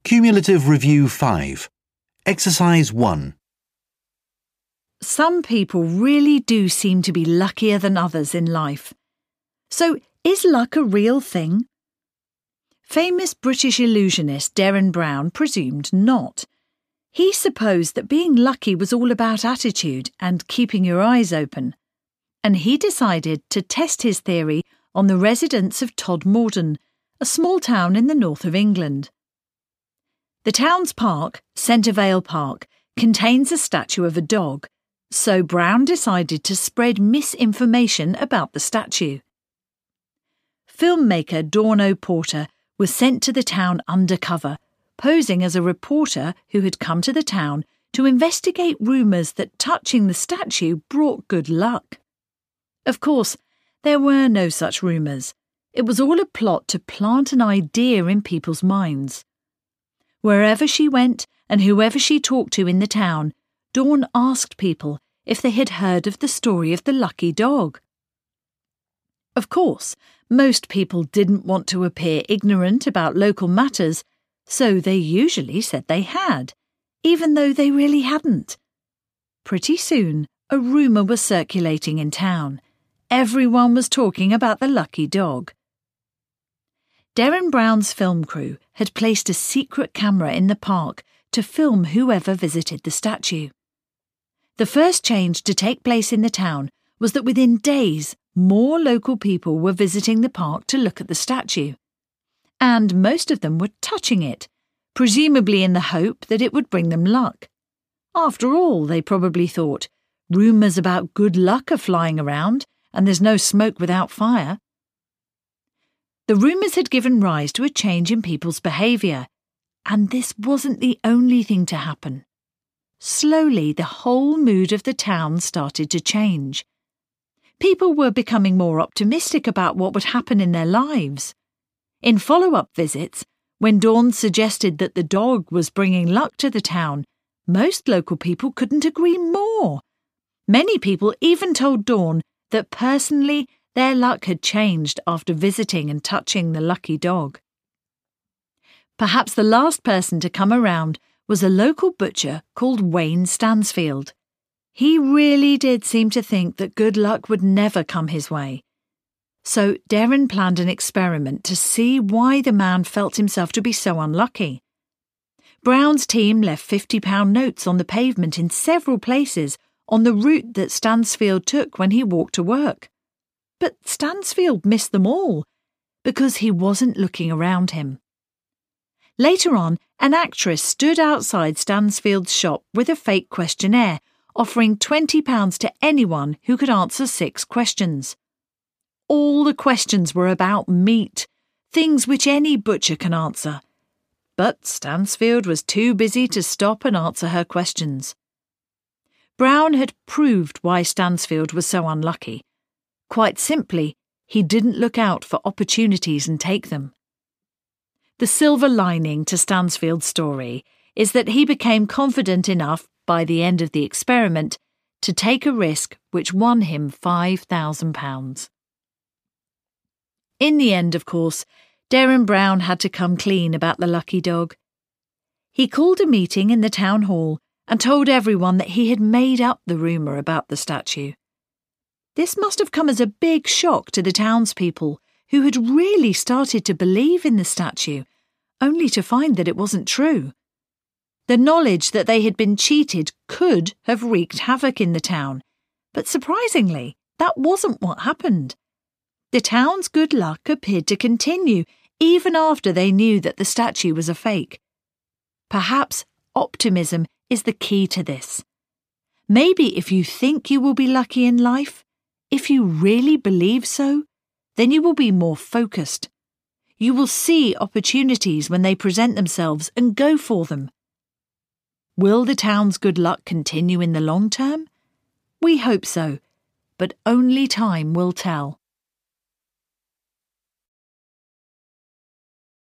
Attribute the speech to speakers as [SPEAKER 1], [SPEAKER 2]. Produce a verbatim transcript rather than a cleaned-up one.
[SPEAKER 1] Cumulative Review five. Exercise one.
[SPEAKER 2] Some people really do seem to be luckier than others in life. So, is luck a real thing? Famous British illusionist Derren Brown presumed not. He supposed that being lucky was all about attitude and keeping your eyes open. And he decided to test his theory on the residents of Todmorden, a small town in the north of England. The town's park, Centre Vale Park, contains a statue of a dog, so Brown decided to spread misinformation about the statue. Filmmaker Dawn O'Porter was sent to the town undercover, posing as a reporter who had come to the town to investigate rumours that touching the statue brought good luck. Of course, there were no such rumours. It was all a plot to plant an idea in people's minds. Wherever she went and whoever she talked to in the town, Dawn asked people if they had heard of the story of the lucky dog. Of course, most people didn't want to appear ignorant about local matters, so they usually said they had, even though they really hadn't. Pretty soon, a rumour was circulating in town. Everyone was talking about the lucky dog. Derren Brown's film crew had placed a secret camera in the park to film whoever visited the statue. The first change to take place in the town was that within days, more local people were visiting the park to look at the statue. And most of them were touching it, presumably in the hope that it would bring them luck. After all, they probably thought, rumours about good luck are flying around, and there's no smoke without fire. The rumours had given rise to a change in people's behaviour, and this wasn't the only thing to happen. Slowly, the whole mood of the town started to change. People were becoming more optimistic about what would happen in their lives. In follow-up visits, when Dawn suggested that the dog was bringing luck to the town, most local people couldn't agree more. Many people even told Dawn that personally their luck had changed after visiting and touching the lucky dog. Perhaps the last person to come around was a local butcher called Wayne Stansfield. He really did seem to think that good luck would never come his way. So Derren planned an experiment to see why the man felt himself to be so unlucky. Brown's team left fifty pound notes on the pavement in several places on the route that Stansfield took when he walked to work. But Stansfield missed them all, because he wasn't looking around him. Later on, an actress stood outside Stansfield's shop with a fake questionnaire, offering twenty pounds to anyone who could answer six questions. All the questions were about meat, things which any butcher can answer. But Stansfield was too busy to stop and answer her questions. Brown had proved why Stansfield was so unlucky. Quite simply, he didn't look out for opportunities and take them. The silver lining to Stansfield's story is that he became confident enough, by the end of the experiment, to take a risk which won him five thousand pounds. In the end, of course, Derren Brown had to come clean about the lucky dog. He called a meeting in the town hall and told everyone that he had made up the rumour about the statue. This must have come as a big shock to the townspeople, who had really started to believe in the statue, only to find that it wasn't true. The knowledge that they had been cheated could have wreaked havoc in the town, but surprisingly, that wasn't what happened. The town's good luck appeared to continue, even after they knew that the statue was a fake. Perhaps optimism is the key to this. Maybe if you think you will be lucky in life, if you really believe so, then you will be more focused. You will see opportunities when they present themselves and go for them. Will the town's good luck continue in the long term? We hope so, but only time will tell.